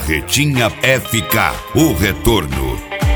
Carretinha FK, o retorno.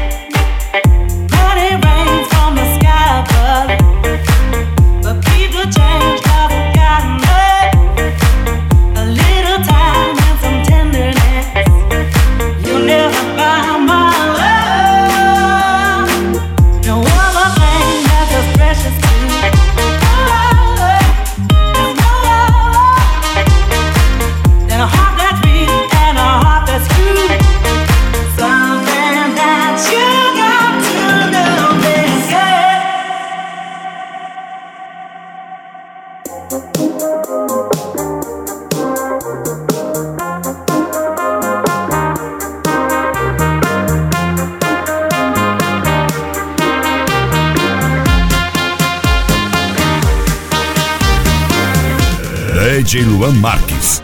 DJ Luan Marques.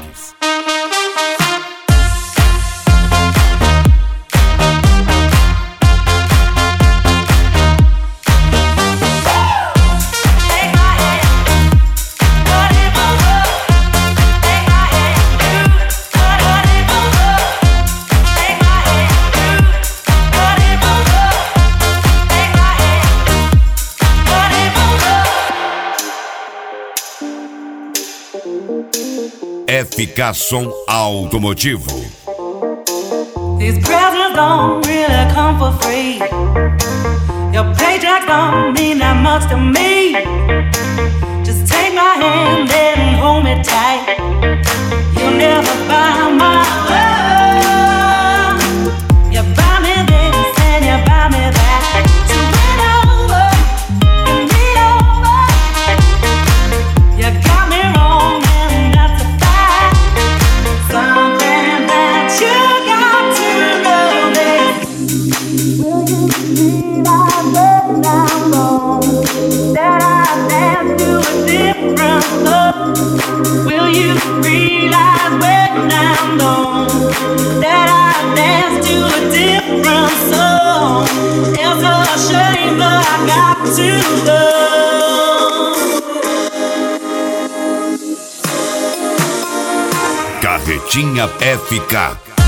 FK Som Automotivo. These presents don't really come for free. Your paycheck don't mean that much to me. Just take my hand and hold me tight. You'll never buy my love. You buy me this and you buy me that. So win over and me over. You got me wrong and that's a fact. Something that you got to know this. Will you realize when I'm gone that I dance to a different love? Will you realize when I'm gone that I dance to a different song? It's a shame that I got to love. Carretinha FK.